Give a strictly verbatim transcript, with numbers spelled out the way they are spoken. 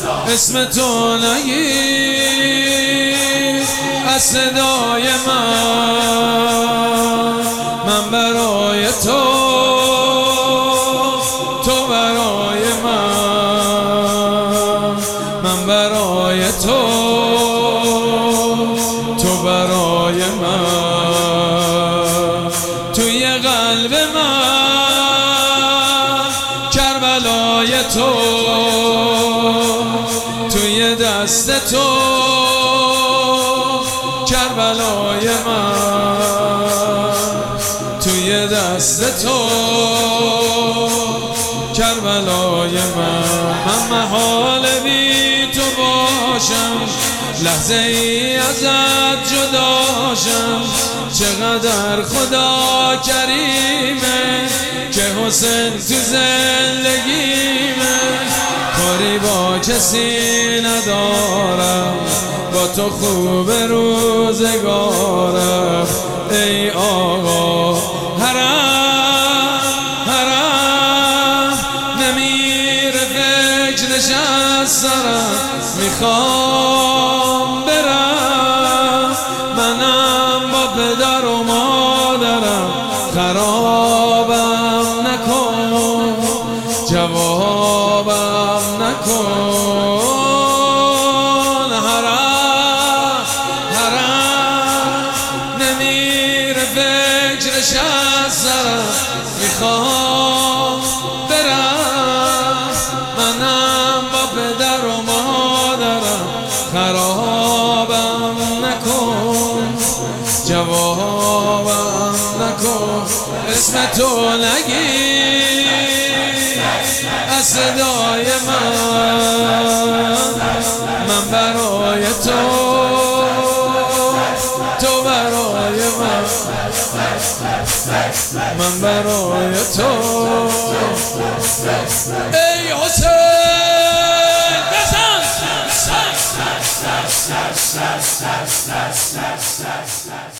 اسم تو نگیر از صدای من، من برای تو، تو برای من، من برای تو، تو برای من. توی قلب من کربلای تو، توی دست تو کربلای من، توی دست تو کربلای من. من محال بی تو باشم، لحظه ای ازت جداشم. چقدر خدا کریمه که حسن تو زندگیمه. کاری با کسی ندارم، با تو خوب روزگارم. ای آقا حرم حرم نمیره فکرش از سرم. میخوام برم منم با پدر و مادرم. خرابم نکن جوابم نکن. حرم حرم نمیره فکرش از سرم. میخوام برم منم با پدر و مادرم. خرابم نکن جوابم نکن. اسم تو نگیر از صدای من، من برای تو، تو برای من، من برای تو. ای حسین بزن.